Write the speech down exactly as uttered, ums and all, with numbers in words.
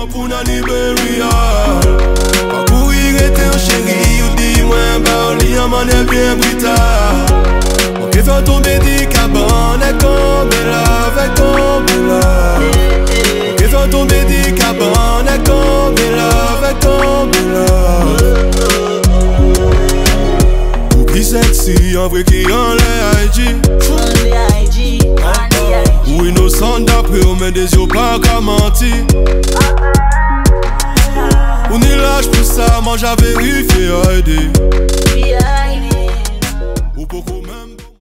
moi pour na Liberia. Pas courir était un chéri, ou dis-moi, bah, on lit en manière bien brita. On fait faire tomber des cabanes, et tomber là, avec tomber là. On fait faire tomber des cabanes, et tomber là, avec tomber là. Ou qui sexy, en vrai qui en les I G. Ou innocent d'après, on met des yeux pas qu'à mentir. On est lâche pour ça, moi j'avais vérifié, aider. Ou beaucoup